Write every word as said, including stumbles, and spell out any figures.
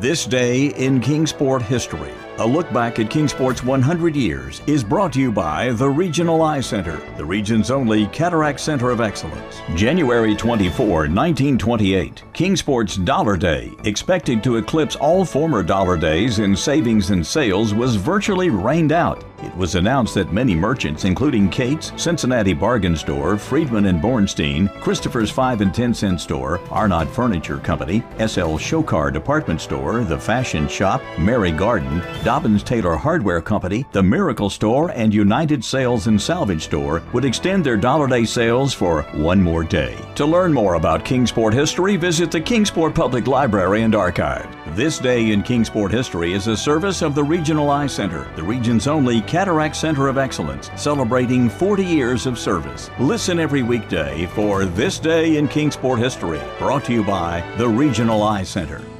This Day in Kingsport History. A look back at Kingsport's one hundred years is brought to you by the Regional Eye Center, the region's only cataract center of excellence. January twenty-fourth, nineteen twenty-eight, Kingsport's Dollar Day, expected to eclipse all former Dollar Days in savings and sales, was virtually rained out. It was announced that many merchants, including Kate's, Cincinnati Bargain Store, Friedman and Bornstein, Christopher's five and ten cent Store, Arnott Furniture Company, S L Shokar Department Store, The Fashion Shop, Mary Garden, Dobbins Taylor Hardware Company, The Miracle Store, and United Sales and Salvage Store would extend their Dollar Day sales for one more day. To learn more about Kingsport history, visit the Kingsport Public Library and Archive. This Day in Kingsport History is a service of the Regional Eye Center, the region's only cataract center of excellence, celebrating forty years of service. Listen every weekday for This Day in Kingsport History, brought to you by the Regional Eye Center.